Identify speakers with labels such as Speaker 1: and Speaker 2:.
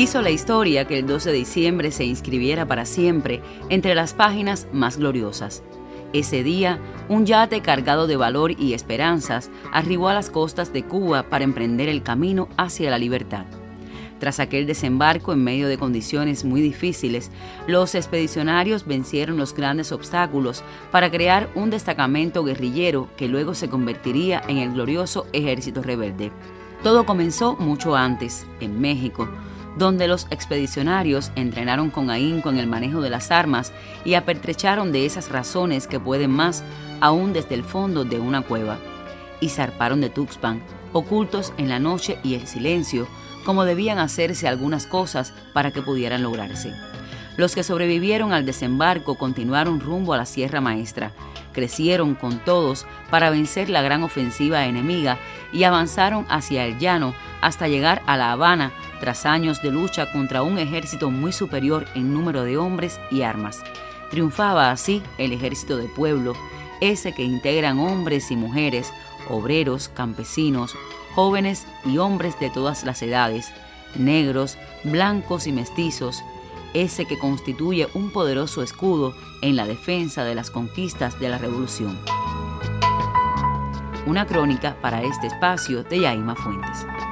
Speaker 1: Quiso la historia que el 12 de diciembre se inscribiera para siempre entre las páginas más gloriosas. Ese día, un yate cargado de valor y esperanzas arribó a las costas de Cuba para emprender el camino hacia la libertad. Tras aquel desembarco en medio de condiciones muy difíciles, los expedicionarios vencieron los grandes obstáculos para crear un destacamento guerrillero que luego se convertiría en el glorioso Ejército Rebelde. Todo comenzó mucho antes, en México, donde los expedicionarios entrenaron con ahínco en el manejo de las armas y apertrecharon de esas razones que pueden más aún desde el fondo de una cueva, y zarparon de Tuxpan, ocultos en la noche y el silencio, como debían hacerse algunas cosas para que pudieran lograrse. Los que sobrevivieron al desembarco continuaron rumbo a la Sierra Maestra, crecieron con todos para vencer la gran ofensiva enemiga y avanzaron hacia el llano hasta llegar a La Habana tras años de lucha contra un ejército muy superior en número de hombres y armas. Triunfaba así el ejército de pueblo, ese que integran hombres y mujeres, obreros, campesinos, jóvenes y hombres de todas las edades, negros, blancos y mestizos, ese que constituye un poderoso escudo en la defensa de las conquistas de la Revolución. Una crónica para este espacio de Yaima Fuentes.